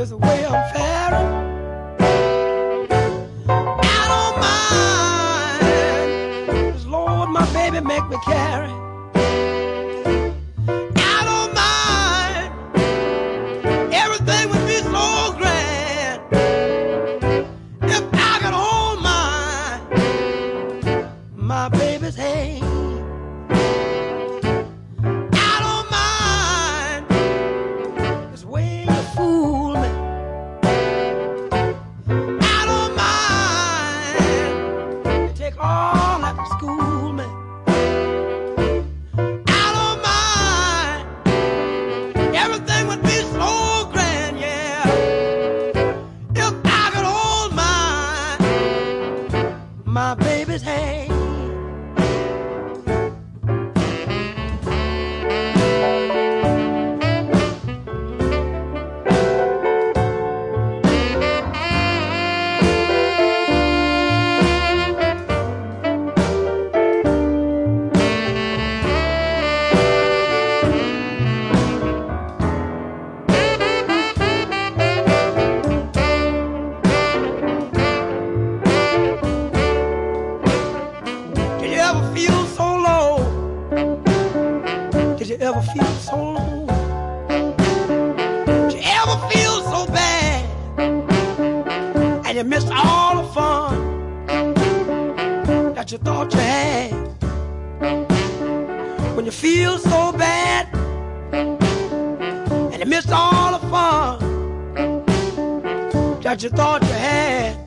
is the way I'm faring. I don't mind, 'cause Lord, my baby make me carry. I don't mind, everything would be so grand if I could hold my baby's hand. My baby's hand. Did you ever feel so low? Did you ever feel so bad? And you missed all the fun that you thought you had. When you feel so bad and you missed all the fun that you thought you had.